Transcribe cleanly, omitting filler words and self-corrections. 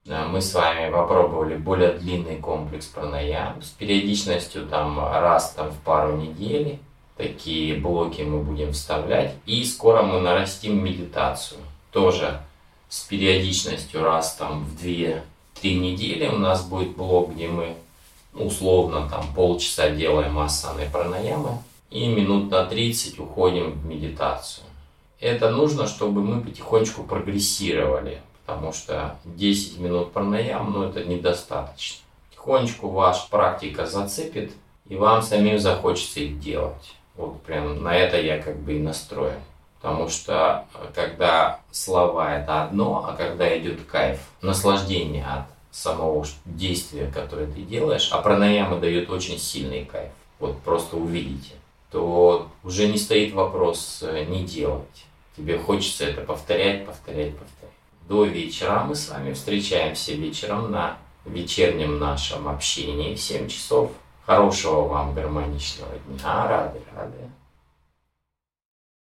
Мы с вами попробовали более длинный комплекс пранаям с периодичностью раз в пару недель. Такие блоки мы будем вставлять. И скоро мы нарастим медитацию. Тоже с периодичностью раз в 2-3 недели у нас будет блок, где мы условно полчаса делаем асаны пранаямы и минут на 30 уходим в медитацию. Это нужно, чтобы мы потихонечку прогрессировали, потому что 10 минут пранаям, это недостаточно. Потихонечку ваша практика зацепит, и вам самим захочется их делать. Вот прям на это я и настроен. Потому что когда слова это одно, а когда идет кайф, наслаждение от самого действия, которое ты делаешь, а пранаямы дает очень сильный кайф, вот просто увидите, то уже не стоит вопрос не делать. Тебе хочется это повторять. До вечера мы с вами встречаемся вечером на вечернем нашем общении в 7 часов. Хорошего вам гармоничного дня. Рады.